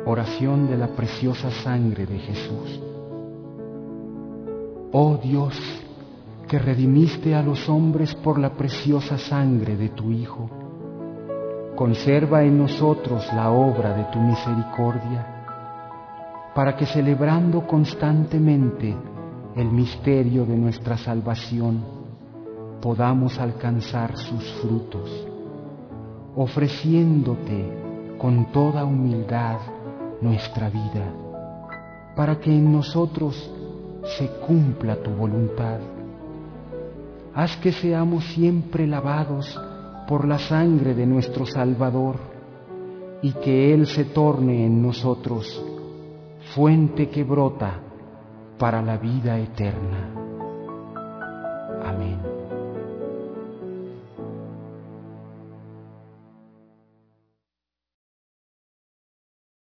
Oración de la preciosa sangre de Jesús. Oh Dios, que redimiste a los hombres por la preciosa sangre de tu Hijo, conserva en nosotros la obra de tu misericordia, para que celebrando constantemente el misterio de nuestra salvación, podamos alcanzar sus frutos, ofreciéndote con toda humildad nuestra vida, para que en nosotros se cumpla tu voluntad. Haz que seamos siempre lavados por la sangre de nuestro Salvador y que Él se torne en nosotros fuente que brota para la vida eterna. Amén.